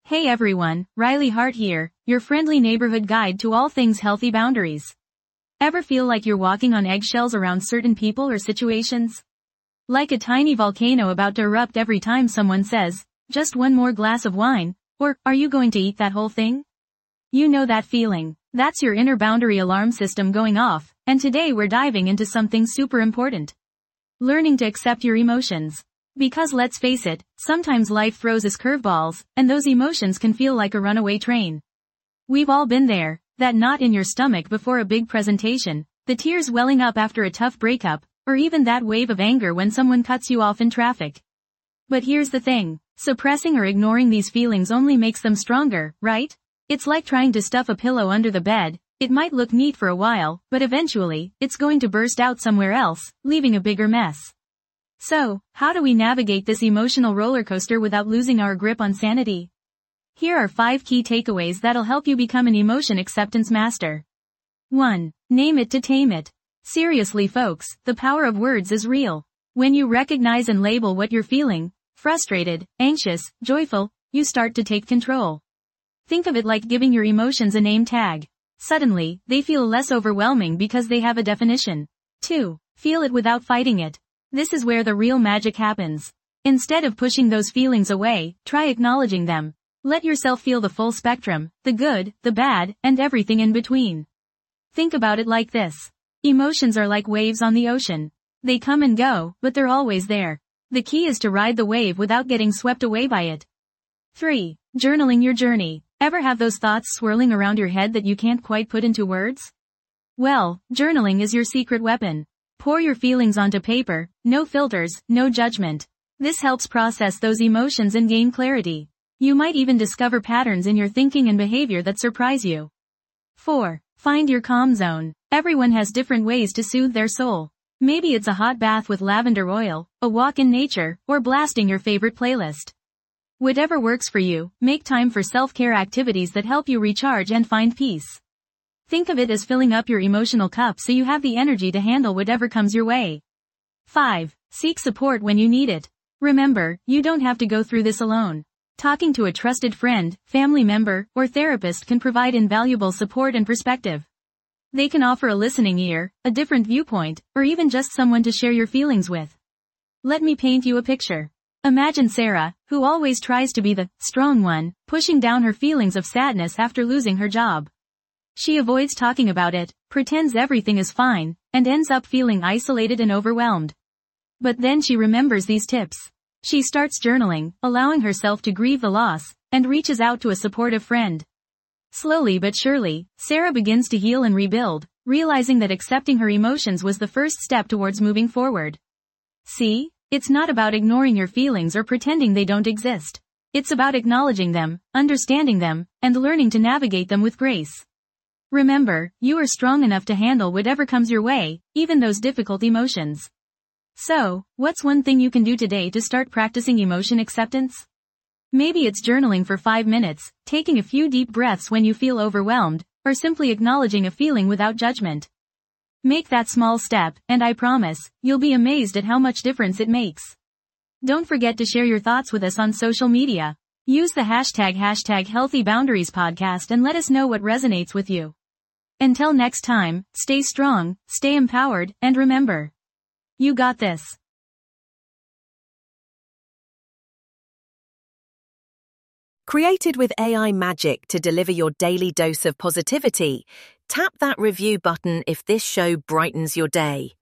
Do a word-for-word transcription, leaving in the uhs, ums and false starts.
Hey everyone, Riley Hart here, your friendly neighborhood guide to all things healthy boundaries. Ever feel like you're walking on eggshells around certain people or situations? Like a tiny volcano about to erupt every time someone says, just one more glass of wine, or, are you going to eat that whole thing? You know that feeling. That's your inner boundary alarm system going off, and today we're diving into something super important. Learning to accept your emotions. Because let's face it, sometimes life throws us curveballs, and those emotions can feel like a runaway train. We've all been there, that knot in your stomach before a big presentation, the tears welling up after a tough breakup, or even that wave of anger when someone cuts you off in traffic. But here's the thing, suppressing or ignoring these feelings only makes them stronger, right? It's like trying to stuff a pillow under the bed. It might look neat for a while, but eventually, it's going to burst out somewhere else, leaving a bigger mess. So, how do we navigate this emotional roller coaster without losing our grip on sanity? Here are five key takeaways that'll help you become an emotion acceptance master. one. Name it to tame it. Seriously folks, the power of words is real. When you recognize and label what you're feeling, frustrated, anxious, joyful, you start to take control. Think of it like giving your emotions a name tag. Suddenly, they feel less overwhelming because they have a definition. two. Feel it without fighting it. This is where the real magic happens. Instead of pushing those feelings away, try acknowledging them. Let yourself feel the full spectrum, the good, the bad, and everything in between. Think about it like this. Emotions are like waves on the ocean. They come and go, but they're always there. The key is to ride the wave without getting swept away by it. three. Journaling your journey. Ever have those thoughts swirling around your head that you can't quite put into words? Well, journaling is your secret weapon. Pour your feelings onto paper, no filters, no judgment. This helps process those emotions and gain clarity. You might even discover patterns in your thinking and behavior that surprise you. four. Find your calm zone. Everyone has different ways to soothe their soul. Maybe it's a hot bath with lavender oil, a walk in nature, or blasting your favorite playlist. Whatever works for you, make time for self-care activities that help you recharge and find peace. Think of it as filling up your emotional cup so you have the energy to handle whatever comes your way. five. Seek support when you need it. Remember, you don't have to go through this alone. Talking to a trusted friend, family member, or therapist can provide invaluable support and perspective. They can offer a listening ear, a different viewpoint, or even just someone to share your feelings with. Let me paint you a picture. Imagine Sarah, who always tries to be the strong one, pushing down her feelings of sadness after losing her job. She avoids talking about it, pretends everything is fine, and ends up feeling isolated and overwhelmed. But then she remembers these tips. She starts journaling, allowing herself to grieve the loss, and reaches out to a supportive friend. Slowly but surely, Sarah begins to heal and rebuild, realizing that accepting her emotions was the first step towards moving forward. See? It's not about ignoring your feelings or pretending they don't exist. It's about acknowledging them, understanding them, and learning to navigate them with grace. Remember, you are strong enough to handle whatever comes your way, even those difficult emotions. So, what's one thing you can do today to start practicing emotion acceptance? Maybe it's journaling for five minutes, taking a few deep breaths when you feel overwhelmed, or simply acknowledging a feeling without judgment. Make that small step, and I promise, you'll be amazed at how much difference it makes. Don't forget to share your thoughts with us on social media. Use the hashtag hashtag Healthy Boundaries Podcast and let us know what resonates with you. Until next time, stay strong, stay empowered, and remember, you got this. Created with A I magic to deliver your daily dose of positivity, tap that review button if this show brightens your day.